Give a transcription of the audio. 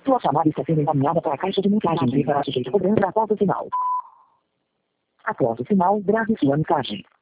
Sua chamada está sendo encaminhada para a caixa de mensagens e para sujeito cobrança após o sinal. Após o sinal, grave sua mensagem.